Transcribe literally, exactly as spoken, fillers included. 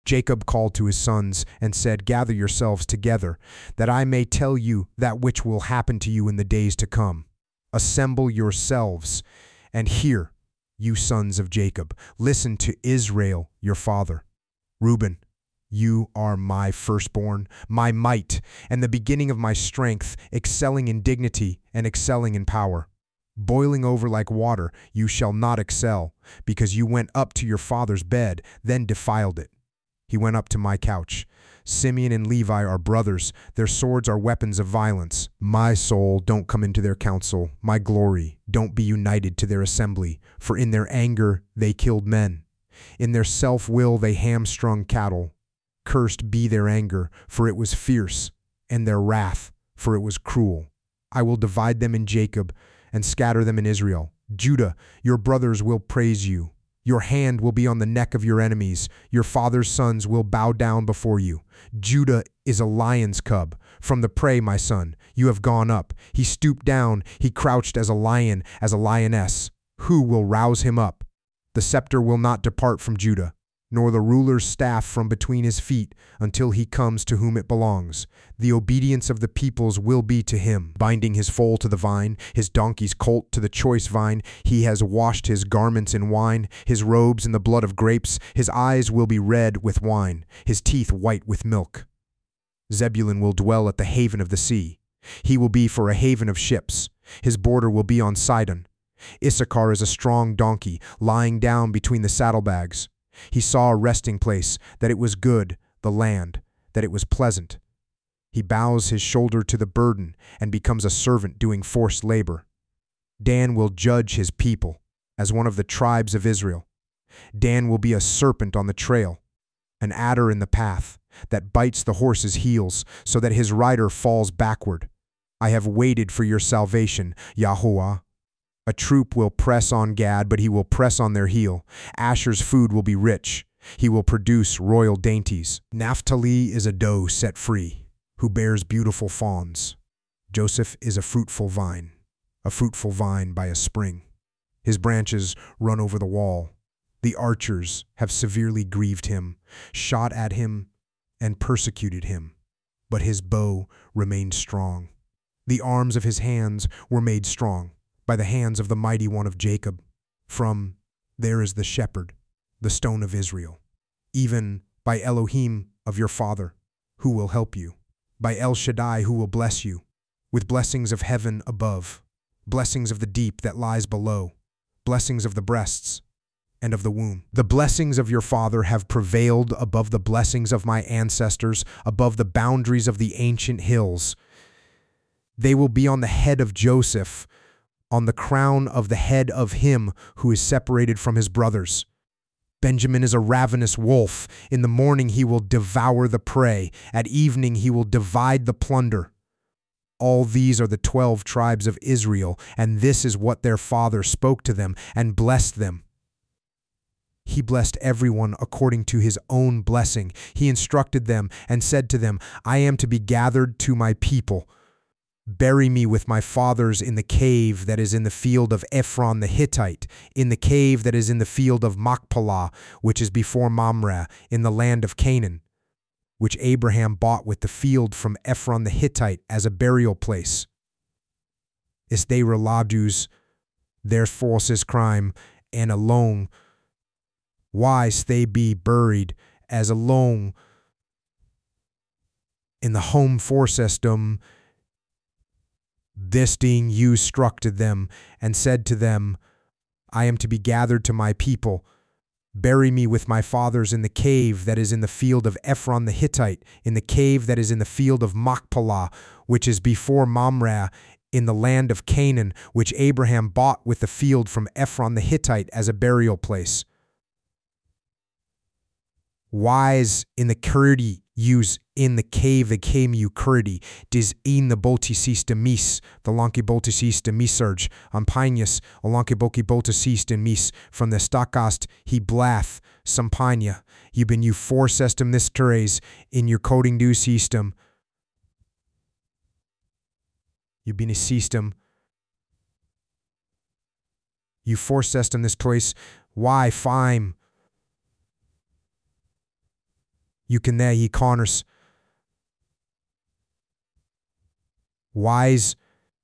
Jacob called to his sons and said, "Gather yourselves together, that I may tell you that which will happen to you in the days to come. Assemble yourselves, and hear, you sons of Jacob. Listen to Israel, your father. Reuben, you are my firstborn, my might, and the beginning of my strength, excelling in dignity and excelling in power. Boiling over like water, you shall not excel, because you went up to your father's bed, then defiled it. He went up to my couch. Simeon and Levi are brothers. Their swords are weapons of violence. My soul, don't come into their council. My glory, don't be united to their assembly. For in their anger they killed men. In their self-will they hamstrung cattle. Cursed be their anger, for it was fierce, and their wrath, for it was cruel. I will divide them in Jacob and scatter them in Israel. Judah, your brothers will praise you. Your hand will be on the neck of your enemies. Your father's sons will bow down before you. Judah is a lion's cub. From the prey, my son, you have gone up. He stooped down. He crouched as a lion, as a lioness. Who will rouse him up? The scepter will not depart from Judah, nor the ruler's staff from between his feet, until he comes to whom it belongs. The obedience of the peoples will be to him. Binding his foal to the vine, his donkey's colt to the choice vine, he has washed his garments in wine, his robes in the blood of grapes. His eyes will be red with wine, his teeth white with milk. Zebulun will dwell at the haven of the sea. He will be for a haven of ships. His border will be on Sidon. Issachar is a strong donkey, lying down between the saddlebags. He saw a resting place, that it was good, the land, that it was pleasant. He bows his shoulder to the burden and becomes a servant doing forced labor. Dan will judge his people as one of the tribes of Israel. Dan will be a serpent on the trail, an adder in the path that bites the horse's heels so that his rider falls backward. I have waited for your salvation, Yahuwah. A troop will press on Gad, but he will press on their heel. Asher's food will be rich. He will produce royal dainties. Naphtali is a doe set free, who bears beautiful fawns. Joseph is a fruitful vine, a fruitful vine by a spring. His branches run over the wall. The archers have severely grieved him, shot at him, and persecuted him, but his bow remained strong. The arms of his hands were made strong by the hands of the mighty one of Jacob. From there is the shepherd, the stone of Israel, even by Elohim of your father, who will help you, by El Shaddai, who will bless you, with blessings of heaven above, blessings of the deep that lies below, blessings of the breasts and of the womb. The blessings of your father have prevailed above the blessings of my ancestors, above the boundaries of the ancient hills. They will be on the head of Joseph, on the crown of the head of him who is separated from his brothers. Benjamin is a ravenous wolf. In the morning he will devour the prey. At evening he will divide the plunder. All these are the twelve tribes of Israel, and this is what their father spoke to them and blessed them. He blessed everyone according to his own blessing. He instructed them and said to them, I am to be gathered to my people. Bury me with my fathers in the cave that is in the field of Ephron the Hittite, in the cave that is in the field of Machpelah, which is before Mamre, in the land of Canaan, which Abraham bought with the field from Ephron the Hittite as a burial place. Is they reladus, their forces crime, and alone, why they be buried as alone in the home for system. This being you struck to them and said to them, I am to be gathered to my people. Bury me with my fathers in the cave that is in the field of Ephron the Hittite, in the cave that is in the field of Machpelah, which is before Mamre, in the land of Canaan, which Abraham bought with the field from Ephron the Hittite as a burial place. Wise in the Kurdi use in the cave that came you Kurdi, dis in the boltisis de mis, the lonki boltisis de misurge, ampinius, alonki boki boltisis de mis, from the stakast he blath, sampania, you been you four system this teres, in your coding do system, you been a system, you four system this place, why fime, You can there ye Connors. Wise